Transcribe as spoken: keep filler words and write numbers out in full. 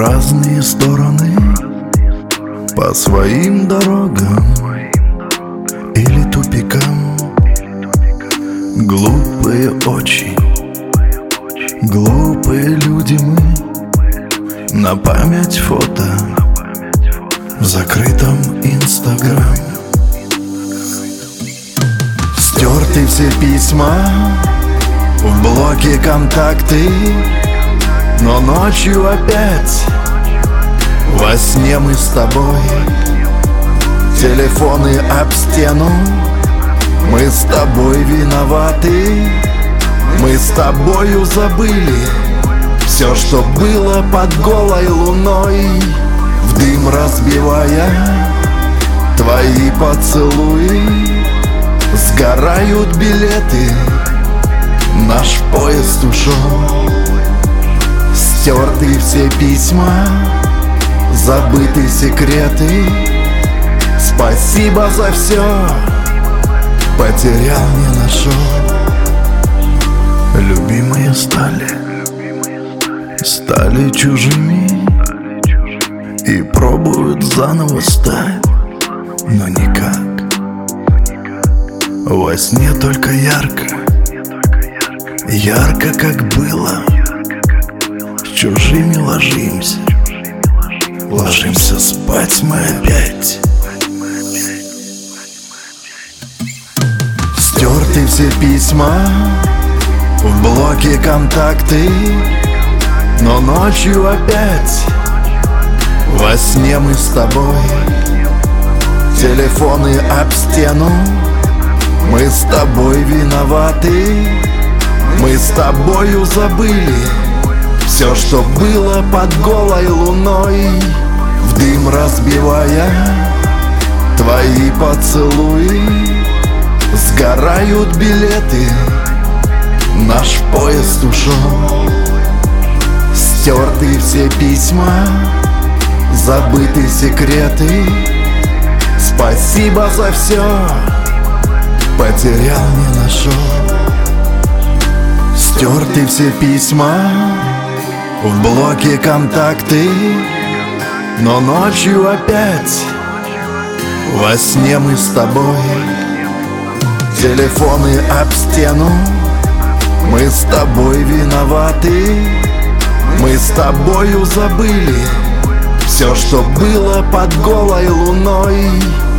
разные стороны по своим дорогам или тупикам. Глупые очень, глупые люди мы. На память фото в закрытом Инстаграм. Стерты все письма, в блоке контакты, но ночью опять во сне мы с тобой. Телефоны об стену, мы с тобой виноваты. Мы с тобою забыли все, что было под голой луной. В дым разбивая твои поцелуи, сгорают билеты, наш поезд ушел. Стерты все письма, забыты секреты. Спасибо за все, потерял, не нашел. Любимые стали, стали чужими и пробуют заново стать, но никак. Во сне только ярко, ярко, как было. С чужими ложимся, ложимся спать мы опять. Стерты все письма, в блоке контакты, но ночью опять во сне мы с тобой. Телефоны об стену, мы с тобой виноваты. Мы с тобою забыли все, что было под голой луной. В дым разбивая твои поцелуи, сгорают билеты, наш поезд ушел. Стерты все письма, забыты секреты. Спасибо за все, потерял, не нашел. Стерты все письма, в блоке контакты, но ночью опять во сне мы с тобой. Телефоны об стену, мы с тобой виноваты. Мы с тобою забыли все, что было под голой луной.